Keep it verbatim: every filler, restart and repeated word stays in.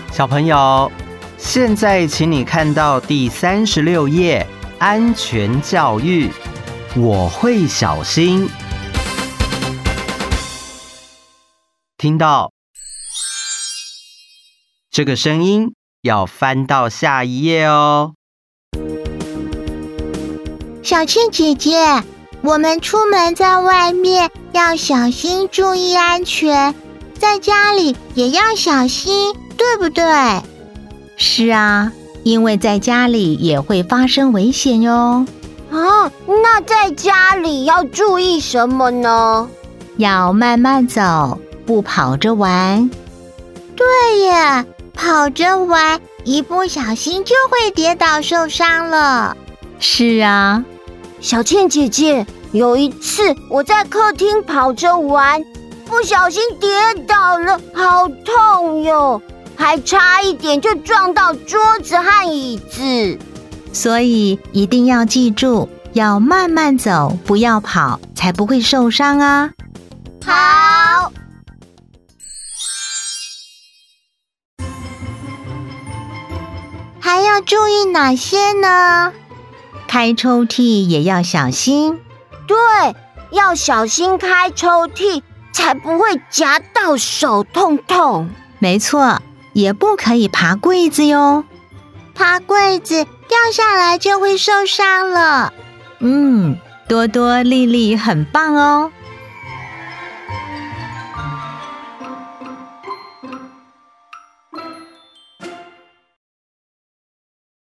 小朋友，现在请你看到第三十六页，安全教育，我会小心。听到这个声音，要翻到下一页哦。 小倩姐姐，我们出门在外面要小心注意安全，在家里也要小心，对不对？ 是啊，因为在家里也会发生危险哟。 啊，那在家里要注意什么呢？ 要慢慢走，不跑着玩。 对耶，跑着玩，一不小心就会跌倒受伤了。 是啊， 小倩姐姐，有一次我在客厅跑着玩，不小心跌倒了，好痛哟，还差一点就撞到桌子和椅子。 所以一定要记住，要慢慢走，不要跑，才不会受伤啊。 好。 还要注意哪些呢？ 开抽屉也要小心。 对，要小心开抽屉，才不会夹到手痛痛。 没错，也不可以爬柜子哟。 爬柜子掉下来就会受伤了。 嗯，多多、丽丽很棒哦。